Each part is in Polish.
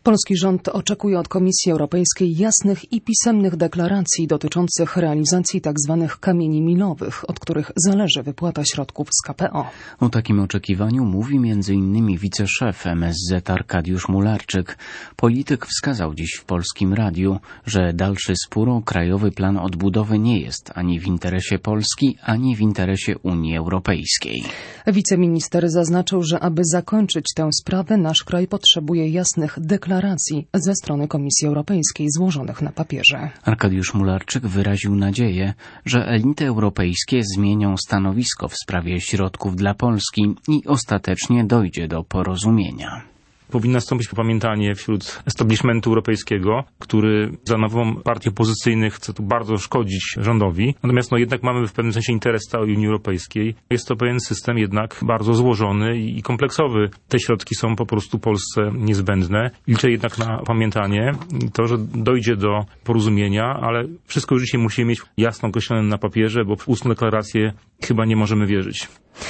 Polski rząd oczekuje od Komisji Europejskiej jasnych i pisemnych deklaracji dotyczących realizacji tzw. kamieni milowych, od których zależy wypłata środków z KPO. O takim oczekiwaniu mówi m.in. wiceszef MSZ Arkadiusz Mularczyk. Polityk wskazał dziś w Polskim Radiu, że dalszy spór o Krajowy Plan Odbudowy nie jest ani w interesie Polski, ani w interesie Unii Europejskiej. Wiceminister zaznaczył, że aby zakończyć tę sprawę, nasz kraj potrzebuje jasnych deklaracji ze strony Komisji Europejskiej złożonych na papierze. Arkadiusz Mularczyk wyraził nadzieję, że elity europejskie zmienią stanowisko w sprawie środków dla Polski i ostatecznie dojdzie do porozumienia. Powinno nastąpić popamiętanie wśród establishmentu europejskiego, który za nową partię opozycyjnych chce tu bardzo szkodzić rządowi. Natomiast jednak mamy w pewnym sensie interes całej Unii Europejskiej. Jest to pewien system jednak bardzo złożony i kompleksowy. Te środki są po prostu Polsce niezbędne. Liczę jednak na pamiętanie to, że dojdzie do porozumienia, ale wszystko już dzisiaj musimy mieć jasno określone na papierze, bo w ustną deklarację chyba nie możemy wierzyć.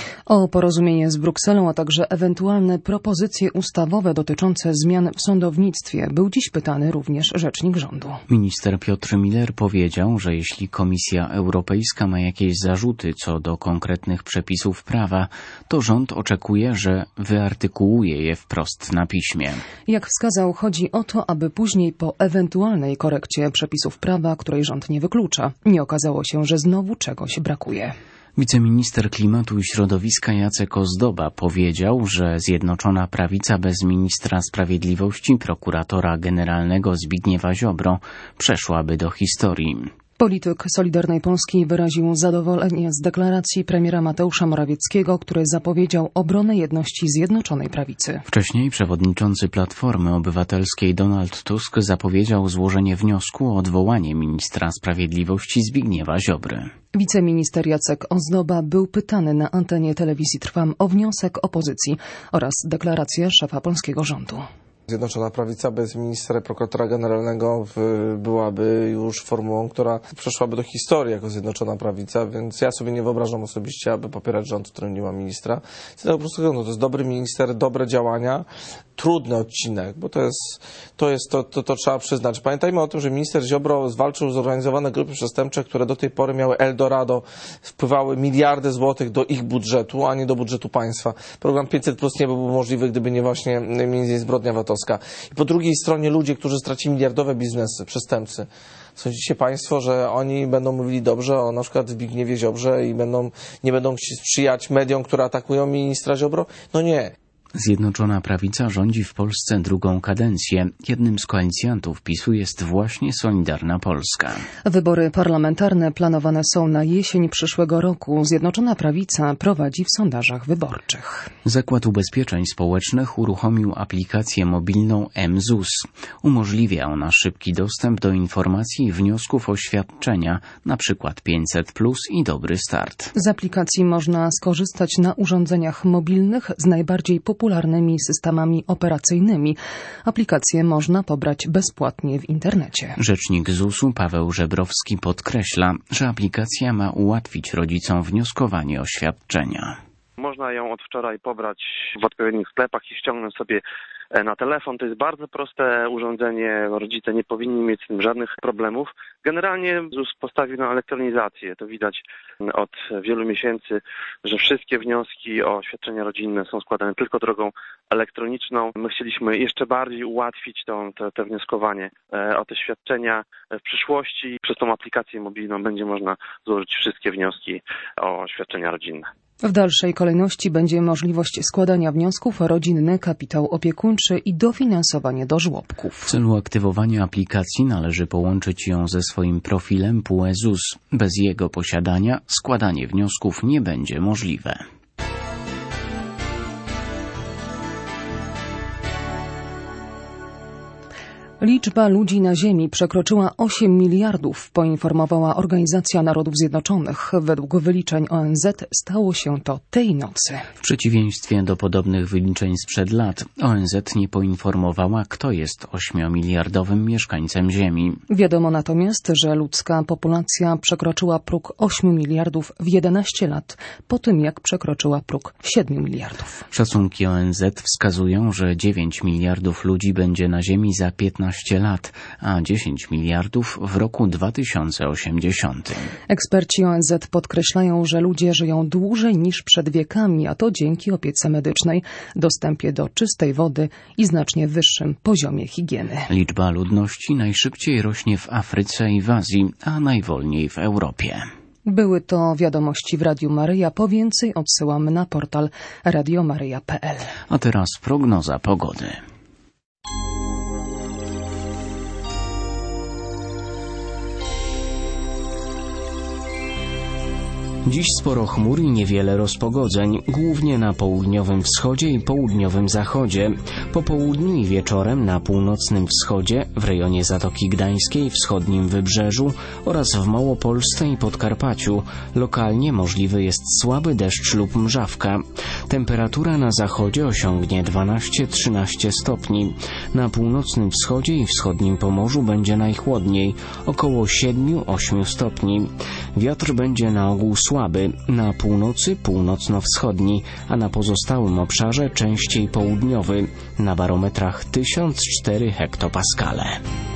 O porozumienie z Brukselą, a także ewentualne propozycje ustawowe dotyczące zmian w sądownictwie był dziś pytany również rzecznik rządu. Minister Piotr Miller powiedział, że jeśli Komisja Europejska ma jakieś zarzuty co do konkretnych przepisów prawa, to rząd oczekuje, że wyartykułuje je wprost na piśmie. Jak wskazał, chodzi o to, aby później po ewentualnej korekcie przepisów prawa, której rząd nie wyklucza, nie okazało się, że znowu czegoś brakuje. Wiceminister Klimatu i Środowiska Jacek Ozdoba powiedział, że Zjednoczona Prawica bez ministra sprawiedliwości, prokuratora generalnego Zbigniewa Ziobro przeszłaby do historii. Polityk Solidarnej Polski wyraził zadowolenie z deklaracji premiera Mateusza Morawieckiego, który zapowiedział obronę jedności Zjednoczonej Prawicy. Wcześniej przewodniczący Platformy Obywatelskiej Donald Tusk zapowiedział złożenie wniosku o odwołanie ministra sprawiedliwości Zbigniewa Ziobry. Wiceminister Jacek Ozdoba był pytany na antenie telewizji Trwam o wniosek opozycji oraz deklarację szefa polskiego rządu. Zjednoczona Prawica bez ministra prokuratora generalnego byłaby już formułą, która przeszłaby do historii jako Zjednoczona Prawica, więc ja sobie nie wyobrażam osobiście, aby popierać rząd, w którym nie ma ministra. Po prostu to jest dobry minister, dobre działania, trudny odcinek, bo to trzeba przyznać. Pamiętajmy o tym, że minister Ziobro zwalczył zorganizowane grupy przestępcze, które do tej pory miały Eldorado, wpływały miliardy złotych do ich budżetu, a nie do budżetu państwa. Program 500+ nie byłby możliwy, gdyby nie właśnie między innymi zbrodnia VAT-owska. I po drugiej stronie ludzie, którzy stracili miliardowe biznesy, przestępcy. Sądzicie państwo, że oni będą mówili dobrze o na przykład Zbigniewie Ziobrze i nie będą sprzyjać mediom, które atakują ministra Ziobro? No nie. Zjednoczona Prawica rządzi w Polsce drugą kadencję. Jednym z koalicjantów PiS-u jest właśnie Solidarna Polska. Wybory parlamentarne planowane są na jesień przyszłego roku. Zjednoczona Prawica prowadzi w sondażach wyborczych. Zakład Ubezpieczeń Społecznych uruchomił aplikację mobilną mZUS. Umożliwia ona szybki dostęp do informacji i wniosków o świadczenia, np. 500+ i Dobry Start. Z aplikacji można skorzystać na urządzeniach mobilnych z najbardziej popularnymi systemami operacyjnymi. Aplikację można pobrać bezpłatnie w internecie. Rzecznik ZUS-u Paweł Żebrowski podkreśla, że aplikacja ma ułatwić rodzicom wnioskowanie o świadczenia. Można ją od wczoraj pobrać w odpowiednich sklepach i ściągnąć sobie na telefon. To jest bardzo proste urządzenie. Rodzice nie powinni mieć z tym żadnych problemów. Generalnie ZUS postawił na elektronizację. To widać od wielu miesięcy, że wszystkie wnioski o świadczenia rodzinne są składane tylko drogą elektroniczną. My chcieliśmy jeszcze bardziej ułatwić to wnioskowanie o te świadczenia w przyszłości. Przez tą aplikację mobilną będzie można złożyć wszystkie wnioski o świadczenia rodzinne. W dalszej kolejności będzie możliwość składania wniosków o rodzinny kapitał opiekuńczy i dofinansowanie do żłobków. W celu aktywowania aplikacji należy połączyć ją ze swoim profilem PUE ZUS. Bez jego posiadania składanie wniosków nie będzie możliwe. Liczba ludzi na Ziemi przekroczyła 8 miliardów, poinformowała Organizacja Narodów Zjednoczonych. Według wyliczeń ONZ stało się to tej nocy. W przeciwieństwie do podobnych wyliczeń sprzed lat, ONZ nie poinformowała, kto jest 8-miliardowym mieszkańcem Ziemi. Wiadomo natomiast, że ludzka populacja przekroczyła próg 8 miliardów w 11 lat, po tym jak przekroczyła próg 7 miliardów. Szacunki ONZ wskazują, że 9 miliardów ludzi będzie na Ziemi za 15 lat, a 10 miliardów w roku 2080. Eksperci ONZ podkreślają, że ludzie żyją dłużej niż przed wiekami, a to dzięki opiece medycznej, dostępie do czystej wody i znacznie wyższym poziomie higieny. Liczba ludności najszybciej rośnie w Afryce i w Azji, a najwolniej w Europie. Były to wiadomości w Radiu Maryja. Po więcej odsyłamy na portal radiomaryja.pl. A teraz prognoza pogody. Dziś sporo chmur i niewiele rozpogodzeń, głównie na południowym wschodzie i południowym zachodzie. Po południu i wieczorem na północnym wschodzie, w rejonie Zatoki Gdańskiej, wschodnim Wybrzeżu oraz w Małopolsce i Podkarpaciu. Lokalnie możliwy jest słaby deszcz lub mrzawka. Temperatura na zachodzie osiągnie 12-13 stopni. Na północnym wschodzie i wschodnim Pomorzu będzie najchłodniej, około 7-8 stopni. Wiatr będzie na ogół słaby, na północy północno-wschodni, a na pozostałym obszarze częściej południowy, na barometrach 1004 hektopaskale.